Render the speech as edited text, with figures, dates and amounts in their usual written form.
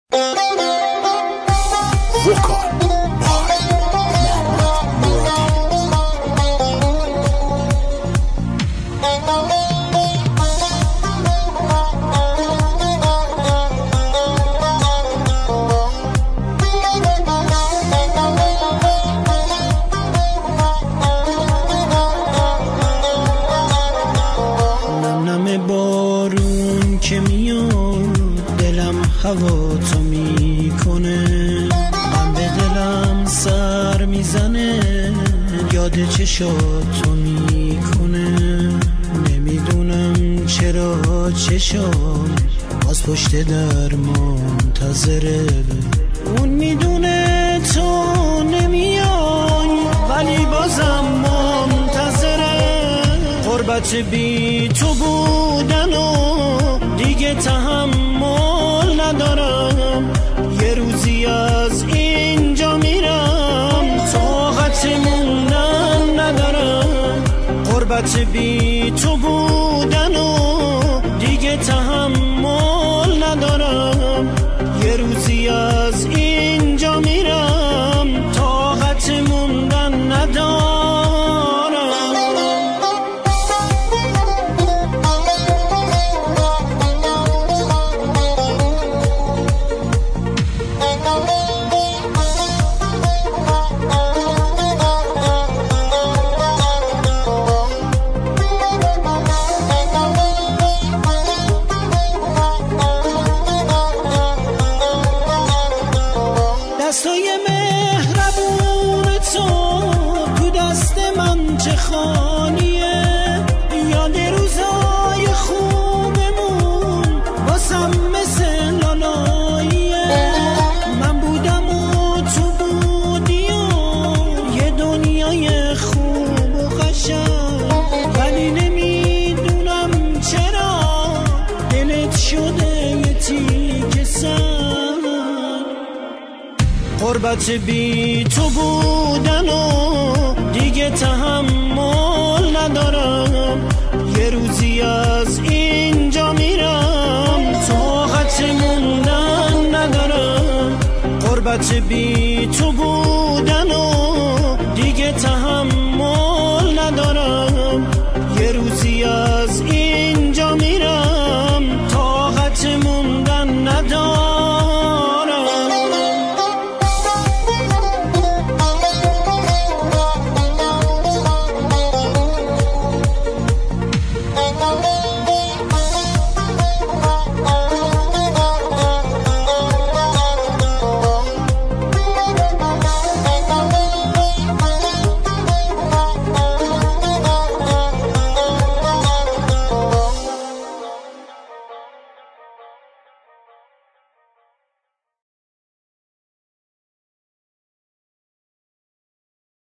بارون که میاد دلم هوا تو میکنه، من به دلم سر میزنه، یاد چشاتو میکنه. نمیدونم چرا چشام باز پشت در منتظره، اون میدونه تو نمیای ولی بازم منتظره. غربت بی تو بودن و دیگه تحمل ندارم، یه روزی از اینجا میرم طاقت موندن ندارم. غربت بی تو بودن و دیگه تحمل ندارم، یه روزی از اینجا میرم طاقت موندن ندارم. دستای مهربون تو تو دست من چه خالیه، یاد روزای خوبمون واسم مثل لالاییه. من بودم و تو بودی و یه دنیای خوب و قشنگ، ولی نمیدونم چرا دلت شده یه تیکه سنگ. غربت بی تو بودن و دیگه تحمل ندارم، یه روزی از اینجا میرم طاقت موندن ندارم. غربت بی تو بودن و دیگه تحمل